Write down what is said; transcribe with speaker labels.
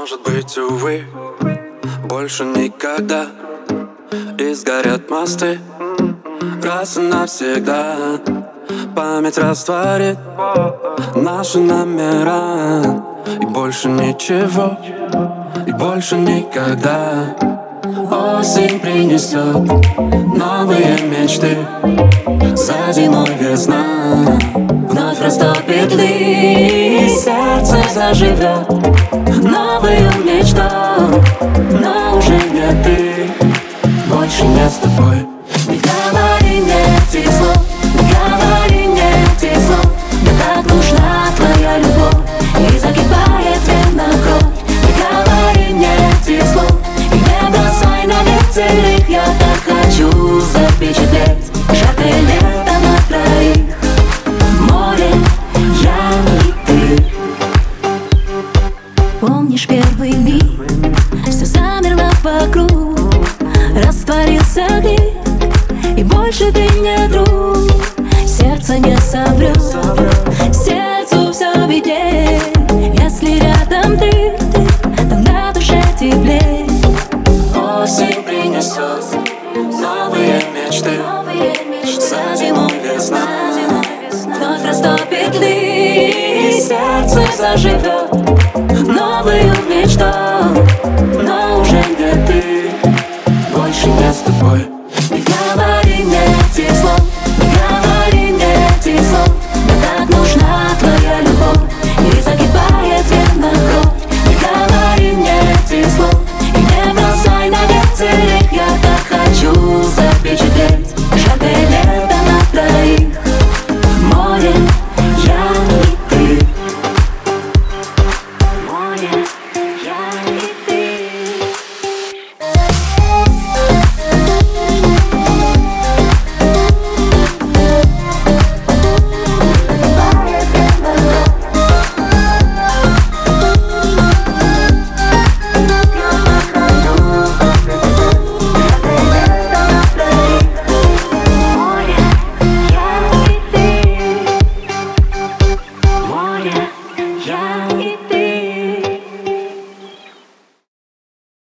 Speaker 1: Может быть, увы, больше никогда. И сгорят мосты раз и навсегда. Память растворит наши номера. И больше ничего, и больше никогда. Осень принесет новые мечты. За зимой весна вновь растопит льды, и сердце заживет новую мечту. Но уже не ты, больше не с тобой.
Speaker 2: Не говори мне этих слов, не говори мне этих слов. Мне так нужна твоя любовь, и закипает вена кровь. Не говори мне этих слов, и не бросай на ветер их. Я так хочу запечатлеть жаркое лето на троих. Море, я и ты. Помнишь первый миг? Все замерло вокруг, растворился грех, и больше ты не друг. Сердце не соврет, сердцу все виднее. Если рядом ты, то на душе теплее.
Speaker 1: Осень принесет новые мечты. За зимой весна
Speaker 2: вновь растопит льды, и сердце заживет новую мечту.